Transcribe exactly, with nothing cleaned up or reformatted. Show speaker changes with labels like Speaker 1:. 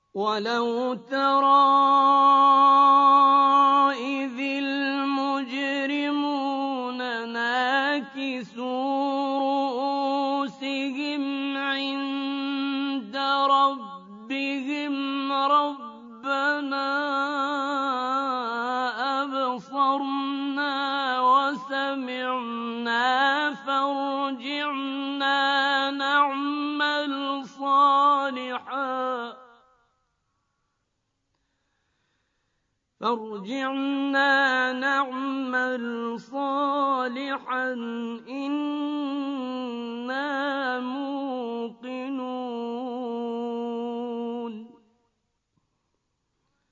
Speaker 1: وَلَوْ تَرَىٰ إِذِ الْمُجْرِمُونَ نَاكِسُو رُءُوسِهِمْ عِندَ رَبِّهِمْ رَبَّنَا أَبْصَرْنَا وَسَمِعْنَا فَارْجِعْنَا نَعْمَلْ صَالِحًا فارجعنا نعمل صالحا إنا